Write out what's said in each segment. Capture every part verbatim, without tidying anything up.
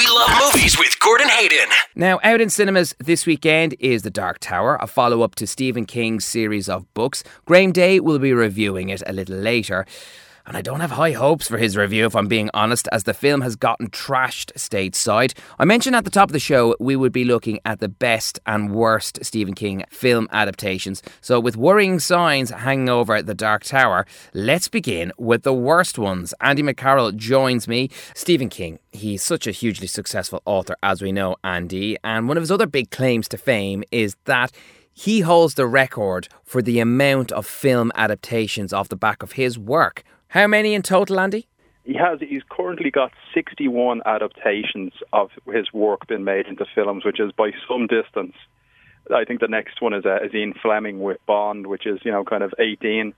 We Love Movies with Gordon Hayden. Now, out in cinemas this weekend is The Dark Tower, a follow-up to Stephen King's series of books. Graham Day will be reviewing it a little later. And I don't have high hopes for his review, if I'm being honest, as the film has gotten trashed stateside. I mentioned at the top of the show we would be looking at the best and worst Stephen King film adaptations. So with worrying signs hanging over The Dark Tower, let's begin with the worst ones. Andy McCarroll joins me. Stephen King, he's such a hugely successful author, as we know, Andy. And one of his other big claims to fame is that he holds the record for the amount of film adaptations off the back of his work. How many in total, Andy? He has. He's currently got sixty-one adaptations of his work been made into films, which is by some distance. I think the next one is uh, Ian Fleming with Bond, which is, you know, kind of eighteen.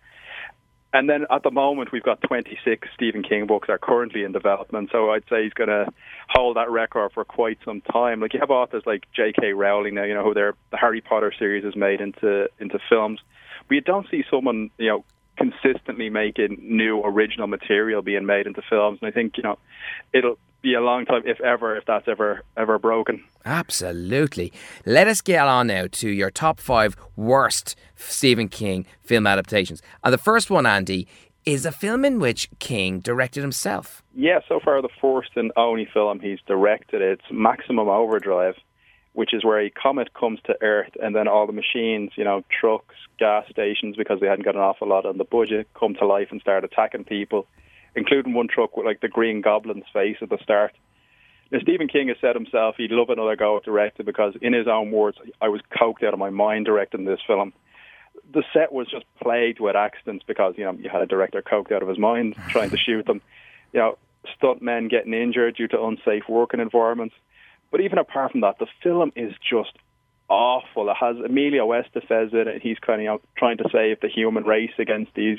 And then at the moment, we've got twenty-six Stephen King books that are currently in development. So I'd say he's going to hold that record for quite some time. Like, you have authors like J K Rowling now, you know, who their the Harry Potter series is made into into films. But you don't see someone, you know, consistently making new original material being made into films, and I think, you know, it'll be a long time, if ever, if that's ever ever broken. Absolutely. Let us get on now to your top five worst Stephen King film adaptations. And the first one, Andy, is a film in which King directed himself. Yeah, so far the first and only film he's directed. It's Maximum Overdrive, which is where a comet comes to Earth and then all the machines, you know, trucks, gas stations, because they hadn't got an awful lot on the budget, come to life and start attacking people, including one truck with, like, the Green Goblin's face at the start. Now, Stephen King has said himself he'd love another go at directing because, in his own words, I was coked out of my mind directing this film. The set was just plagued with accidents because, you know, you had a director coked out of his mind trying to shoot them. You know, stuntmen getting injured due to unsafe working environments. But even apart from that, the film is just awful. It has Emilio Estevez in it. He's kind of, you know, trying to save the human race against these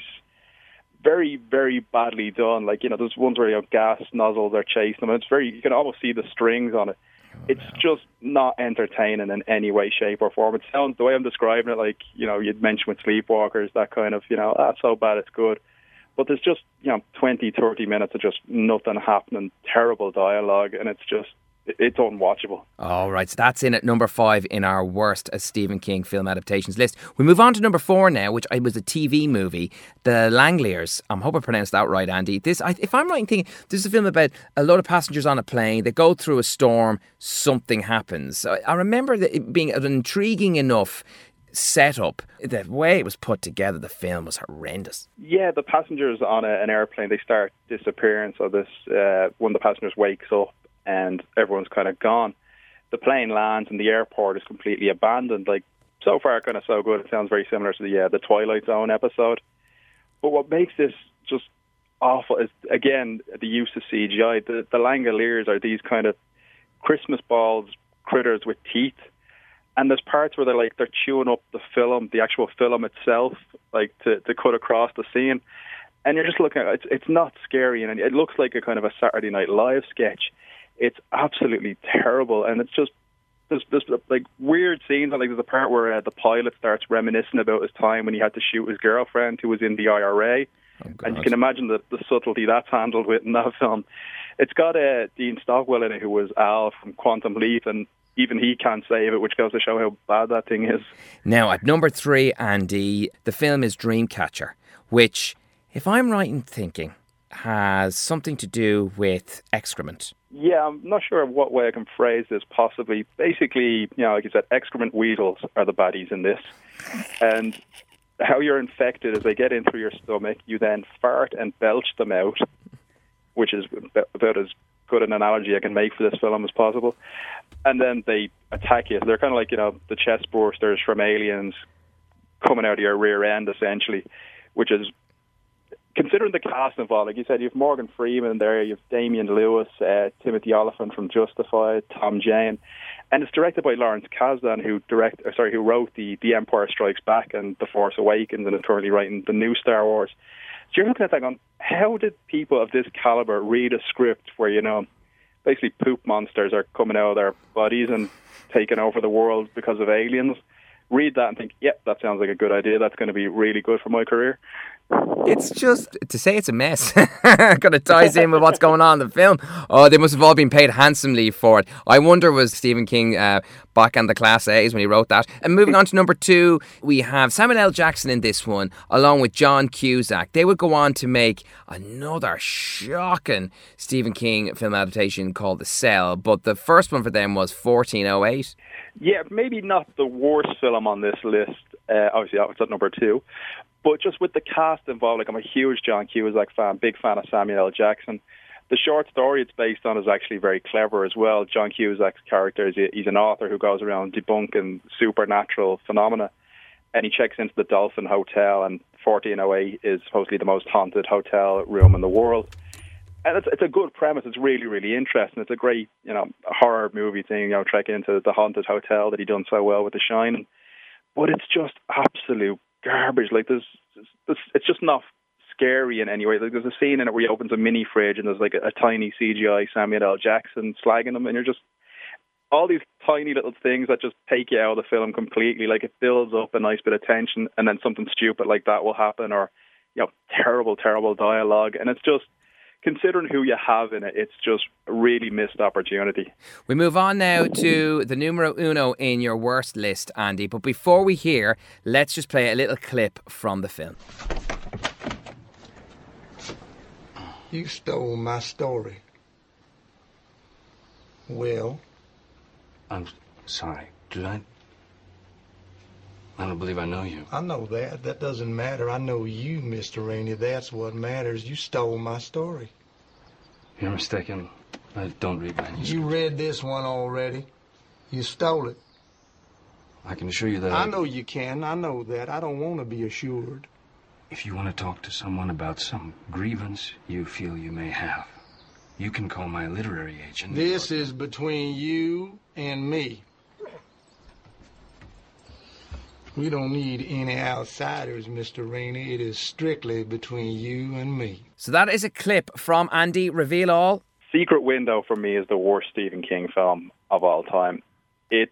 very, very badly done. Like, you know, there's ones where, you know, gas nozzles are chasing them. It's very, you can almost see the strings on it. Oh, it's no. just not entertaining in any way, shape, or form. It sounds, the way I'm describing it, like, you know, you'd mentioned with Sleepwalkers, that kind of, you know, ah, so bad it's good. But there's just, you know, twenty, thirty minutes of just nothing happening, terrible dialogue, and it's just, it's unwatchable. All right, so that's in at number five in our worst Stephen King film adaptations list. We move on to number four now, which was a T V movie, The Langoliers. I hope I pronounced that right, Andy. This, if I'm right in thinking, this is a film about a lot of passengers on a plane. They go through a storm, something happens. I remember it being an intriguing enough setup. The way it was put together, the film was horrendous. Yeah, the passengers on a, an airplane, they start disappearing. So this uh, one of the passengers wakes up and everyone's kind of gone. The plane lands and the airport is completely abandoned. Like, so far, kind of so good. It sounds very similar to the uh, the Twilight Zone episode. But what makes this just awful is, again, the use of C G I. The, the Langoliers are these kind of Christmas balls critters with teeth. And there's parts where they're like, they're chewing up the film, the actual film itself, like to, to cut across the scene. And you're just looking at it, it's, it's not scary. And it looks like a kind of a Saturday Night Live sketch. It's absolutely terrible, and it's just there's, there's like weird scenes. Like, there's a part where uh, the pilot starts reminiscing about his time when he had to shoot his girlfriend who was in the I R A, oh, and you can imagine the, the subtlety that's handled with in that film. It's got uh, Dean Stockwell in it, who was Al from Quantum Leap, and even he can't save it, which goes to show how bad that thing is. Now, at number three, Andy, the film is Dreamcatcher, which, if I'm right in thinking, has something to do with excrement. Yeah, I'm not sure what way I can phrase this possibly. Basically, you know, like you said, excrement weasels are the baddies in this. And how you're infected is they get in through your stomach, you then fart and belch them out, which is about as good an analogy I can make for this film as possible. And then they attack you. They're kind of like, you know, the chest bursters from Aliens coming out of your rear end, essentially, which is, considering the cast involved, like you said, you have Morgan Freeman there, you have Damian Lewis, uh, Timothy Olyphant from Justified, Tom Jane, and it's directed by Lawrence Kasdan, who direct, or sorry, who wrote the The Empire Strikes Back and The Force Awakens, and is currently writing the new Star Wars. So you're looking at that going, how did people of this caliber read a script where, you know, basically poop monsters are coming out of their bodies and taking over the world because of aliens? Read that and think, yep, that sounds like a good idea. That's going to be really good for my career. It's just, to say it's a mess, kind of ties in with what's going on in the film. Oh, they must have all been paid handsomely for it. I wonder, was Stephen King uh, back on the class A's when he wrote that? And moving on to number two, we have Samuel L. Jackson in this one, along with John Cusack. They would go on to make another shocking Stephen King film adaptation called The Cell, but the first one for them was fourteen oh eight. Yeah, maybe not the worst film on this list. Uh, obviously, that was at number two. But just with the cast involved, like I'm a huge John Cusack fan, big fan of Samuel L. Jackson. The short story it's based on is actually very clever as well. John Cusack's character is he's an author who goes around debunking supernatural phenomena, and he checks into the Dolphin Hotel, and fourteen oh eight is supposedly the most haunted hotel room in the world. And it's it's a good premise. It's really, really interesting. It's a great, you know, horror movie thing, you know, trekking into the haunted hotel that he done so well with The Shining. But it's just absolute garbage. Like there's, there's, it's just not scary in any way. Like there's a scene in it where he opens a mini fridge and there's like a, a tiny C G I Samuel L. Jackson slagging him, and you're just all these tiny little things that just take you out of the film completely. Like it builds up a nice bit of tension, and then something stupid like that will happen, or you know, terrible, terrible dialogue, and it's just. Considering who you have in it, it's just a really missed opportunity. We move on now to the numero uno in your worst list, Andy. But before we hear, let's just play a little clip from the film. You stole my story. Well? I'm sorry. Did I? I don't believe I know you. I know that. That doesn't matter. I know you, Mister Rainey. That's what matters. You stole my story. You're mistaken. I don't read manuscripts. You read this one already. You stole it. I can assure you that I, I... know you can. I know that. I don't want to be assured. If you want to talk to someone about some grievance you feel you may have, you can call my literary agent. This is between you and me. We don't need any outsiders, Mister Rainey. It is strictly between you and me. So that is a clip from Andy. Reveal all. Secret Window for me is the worst Stephen King film of all time. It's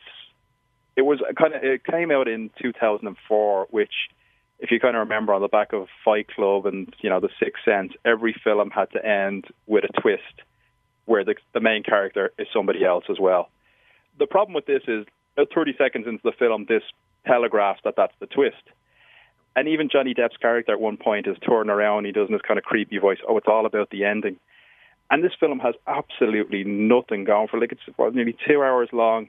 it was kind of it came out in two thousand four, which, if you kind of remember, on the back of Fight Club and you know The Sixth Sense, every film had to end with a twist where the the main character is somebody else as well. The problem with this is, about thirty seconds into the film, this telegraphs that that's the twist. And even Johnny Depp's character at one point is turning around, he does this kind of creepy voice, oh, it's all about the ending. And this film has absolutely nothing going for it. Like, it's well, nearly two hours long.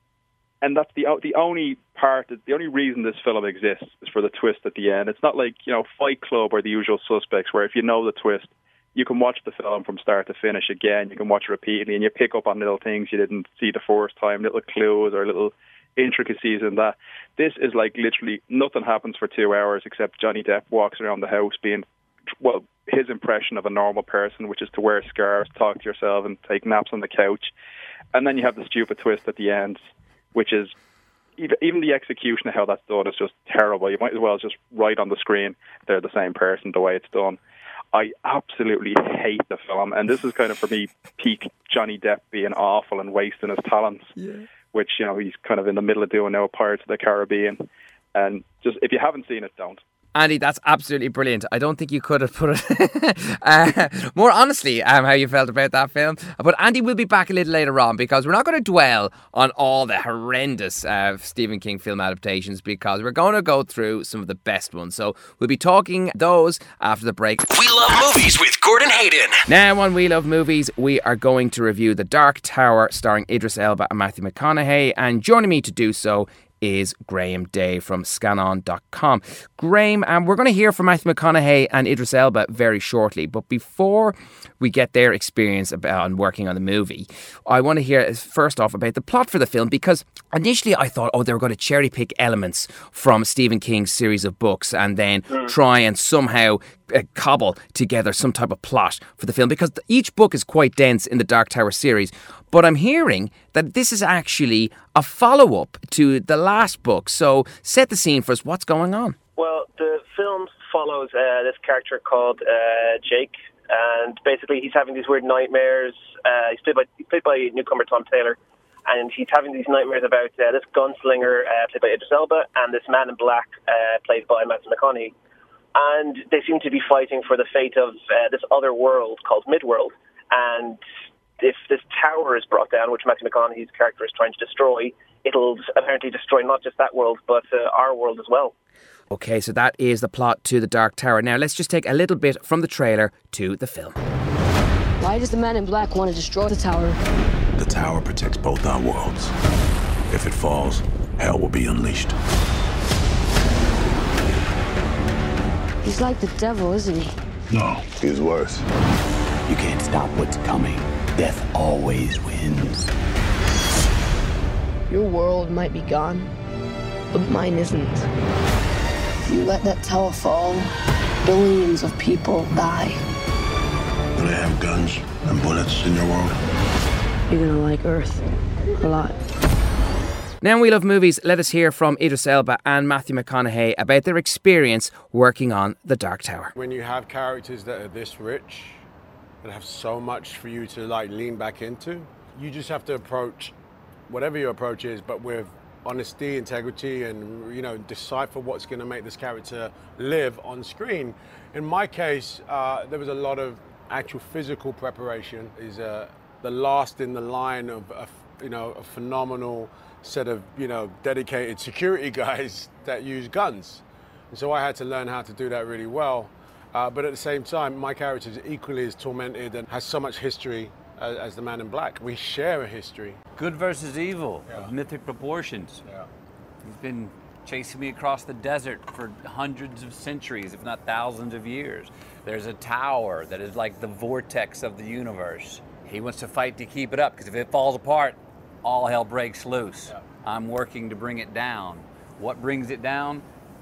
And that's the the only part, the only reason this film exists is for the twist at the end. It's not like, you know, Fight Club or The Usual Suspects, where if you know the twist, you can watch the film from start to finish again. You can watch it repeatedly, and you pick up on little things you didn't see the first time, little clues or little intricacies in that. This is like literally nothing happens for two hours except Johnny Depp walks around the house being, well, his impression of a normal person, which is to wear scarves, talk to yourself, and take naps on the couch. And then you have the stupid twist at the end, which is, even the execution of how that's done is just terrible. You might as well just write on the screen, they're the same person, the way it's done. I absolutely hate the film, and this is kind of, for me, peak Johnny Depp being awful and wasting his talents. Yeah. Which, you know, he's kind of in the middle of doing now, Pirates of the Caribbean. And just, if you haven't seen it, don't. Andy, that's absolutely brilliant. I don't think you could have put it uh, more honestly, um, how you felt about that film. But Andy will be back a little later on, because we're not going to dwell on all the horrendous uh, Stephen King film adaptations, because we're going to go through some of the best ones. So we'll be talking those after the break. We Love Movies with Gordon Hayden. Now on We Love Movies, we are going to review The Dark Tower, starring Idris Elba and Matthew McConaughey. And joining me to do so is Graham Day from scan on dot com. Graham, um, we're going to hear from Matthew McConaughey and Idris Elba very shortly, but before we get their experience about on working on the movie, I want to hear first off about the plot for the film, because initially I thought, oh, they were going to cherry pick elements from Stephen King's series of books and then try and somehow uh, cobble together some type of plot for the film, because each book is quite dense in the Dark Tower series. But I'm hearing that this is actually a follow-up to the last book. So set the scene for us. What's going on? Well, the film follows uh, this character called uh, Jake, and basically he's having these weird nightmares. Uh, he's played by, he's played by newcomer Tom Taylor, and he's having these nightmares about uh, this gunslinger uh, played by Idris Elba and this man in black uh, played by Matthew McConaughey. and they seem to be fighting for the fate of uh, this other world called Midworld. And if this tower is brought down, which Matthew McConaughey's character is trying to destroy, it'll apparently destroy not just that world, but uh, our world as well. Okay, so that is the plot to The Dark Tower. Now, let's just take a little bit from the trailer to the film. Why does the man in black want to destroy the tower? The tower protects both our worlds. If it falls, hell will be unleashed. He's like the devil, isn't he? No, he's worse. You can't stop what's coming. Death always wins. Your world might be gone, but mine isn't. If you let that tower fall, billions of people die. Do they have guns and bullets in your world? You're gonna like Earth a lot. Now We Love Movies, let us hear from Idris Elba and Matthew McConaughey about their experience working on The Dark Tower. When you have characters that are this rich and have so much for you to like lean back into, you just have to approach whatever your approach is, but with honesty, integrity, and you know, decipher what's going to make this character live on screen. In my case, uh, there was a lot of actual physical preparation. Is uh, the last in the line of a, you know, a phenomenal set of, you know, dedicated security guys that use guns. And so I had to learn how to do that really well. Uh, but at the same time, my character is equally as tormented and has so much history as, as the Man in Black. We share a history. Good versus evil, Yeah. of mythic proportions. Yeah. He's been chasing me across the desert for hundreds of centuries, if not thousands of years. There's a tower that is like the vortex of the universe. He wants to fight to keep it up, because if it falls apart, all hell breaks loose. Yeah. I'm working to bring it down. What brings it down?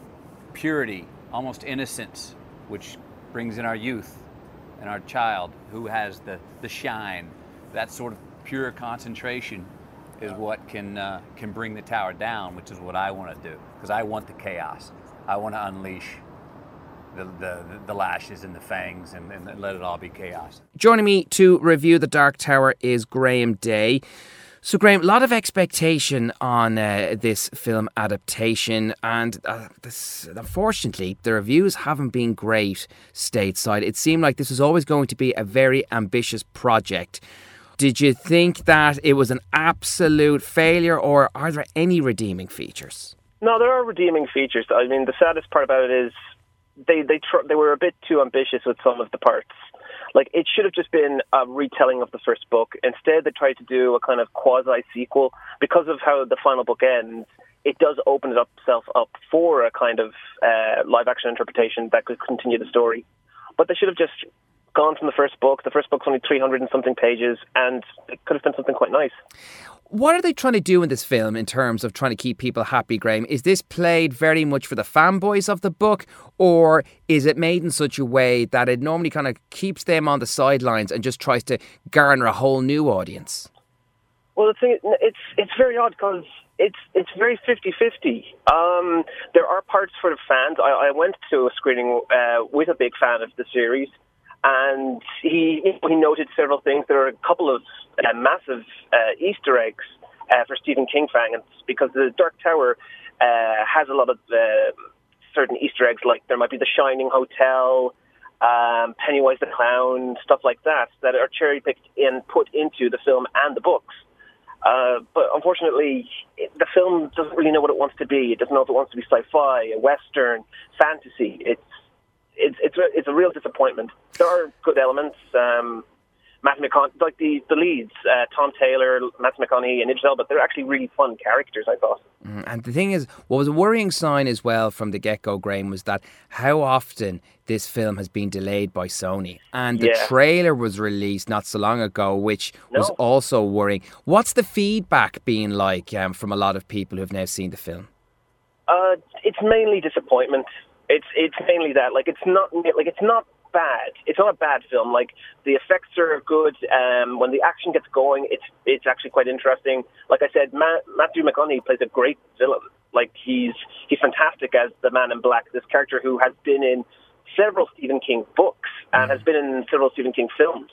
Purity, almost innocence, which brings in our youth and our child who has the, the shine. That sort of pure concentration is what can uh, can bring the tower down, which is what I want to do, because I want the chaos. I want to unleash the, the, the lashes and the fangs and, and let it all be chaos. Joining me to review The Dark Tower is Graham Day. So, Graham, a lot of expectation on uh, this film adaptation, and uh, this, unfortunately, the reviews haven't been great stateside. It seemed like this was always going to be a very ambitious project. Did you think that it was an absolute failure, or are there any redeeming features? No, there are redeeming features. I mean, the saddest part about it is they they tr- they were a bit too ambitious with some of the parts. Like, it should have just been a retelling of the first book. Instead, they tried to do a kind of quasi-sequel. Because of how the final book ends, it does open it up, itself up for a kind of uh, live-action interpretation that could continue the story. But they should have just gone from the first book. The first book's only three hundred and something pages, and it could have been something quite nice. What are they trying to do in this film in terms of trying to keep people happy, Graham? Is this played very much for the fanboys of the book, or is it made in such a way that it normally kind of keeps them on the sidelines and just tries to garner a whole new audience? Well, the thing, it's it's very odd because it's it's very fifty-fifty. Um, there are parts for the fans. I, I went to a screening uh, with a big fan of the series, and he he noted several things. There are a couple of uh, massive uh, Easter eggs uh, for Stephen King fans, because the Dark Tower uh, has a lot of uh, certain Easter eggs, like there might be the Shining Hotel, um, Pennywise the Clown, stuff like that, that are cherry-picked and put into the film and the books. Uh, but unfortunately, it, the film doesn't really know what it wants to be. It doesn't know if it wants to be sci-fi, a western, fantasy. It's it's it's a, it's a real disappointment. There are good elements. Um, Matthew McConaughey, like the the leads, uh, Tom Taylor, Matthew McConaughey, and Idris Elba, they're actually really fun characters, I thought. Mm, and the thing is, what was a worrying sign as well from the get-go, Graham, was that how often this film has been delayed by Sony. And the Yeah. trailer was released not so long ago, which was No. also worrying. What's the feedback been like um, from a lot of people who have now seen the film? Uh, it's mainly disappointment. It's it's mainly that. Like, it's not like it's not bad. It's not a bad film. Like, the effects are good. Um, when the action gets going, it's it's actually quite interesting. Like I said, Ma- Matthew McConaughey plays a great villain. Like, he's he's fantastic as the Man in Black. This character who has been in several Stephen King books and has been in several Stephen King films.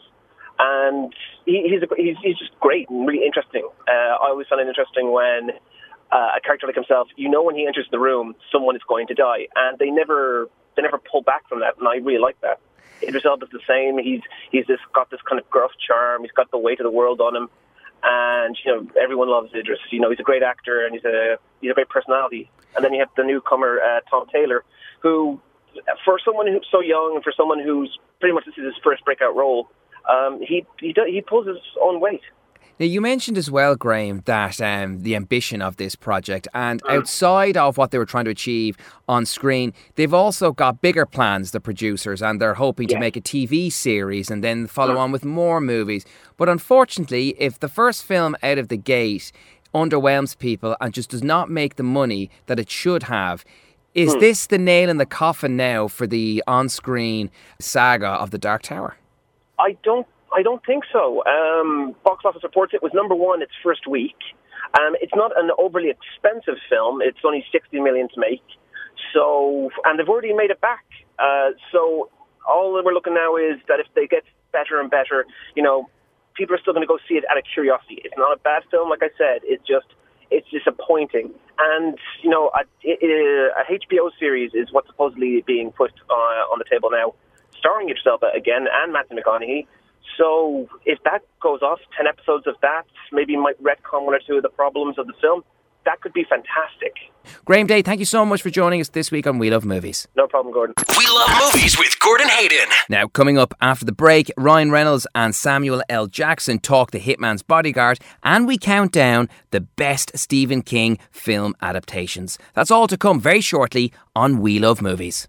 And he, he's, a, he's he's just great and really interesting. Uh, I always found it interesting when Uh, a character like himself, you know when he enters the room, someone is going to die. And they never they never pull back from that, and I really like that. Idris Elba's the same. He's he's this got this kind of gruff charm. He's got the weight of the world on him, and you know everyone loves Idris. You know he's a great actor and he's a he's a great personality. And then you have the newcomer uh, Tom Taylor, who, for someone who's so young and for someone who's pretty much this is his first breakout role, um, he he do, he pulls his own weight. Now, you mentioned as well, Graham, that um, the ambition of this project, and outside of what they were trying to achieve on screen, they've also got bigger plans, the producers, and they're hoping yeah. to make a T V series and then follow on with more movies. But unfortunately, if the first film out of the gate underwhelms people and just does not make the money that it should have, is hmm. this the nail in the coffin now for the on-screen saga of The Dark Tower? I don't I don't think so. Um, box office reports it was number one its first week. Um, it's not an overly expensive film. It's only sixty million dollars to make. So, and they've already made it back. Uh, so all that we're looking now is that if they get better and better, you know, people are still going to go see it out of curiosity. It's not a bad film, like I said. It's just, it's disappointing. And, you know, a, a H B O series is what's supposedly being put uh, on the table now, starring Idris Elba again and Matthew McConaughey. So if that goes off, ten episodes of that, maybe might retcon one or two of the problems of the film, that could be fantastic. Graham Day, thank you so much for joining us this week on We Love Movies. No problem, Gordon. We Love Movies with Gordon Hayden. Now, coming up after the break, Ryan Reynolds and Samuel L. Jackson talk The Hitman's Bodyguard, and we count down the best Stephen King film adaptations. That's all to come very shortly on We Love Movies.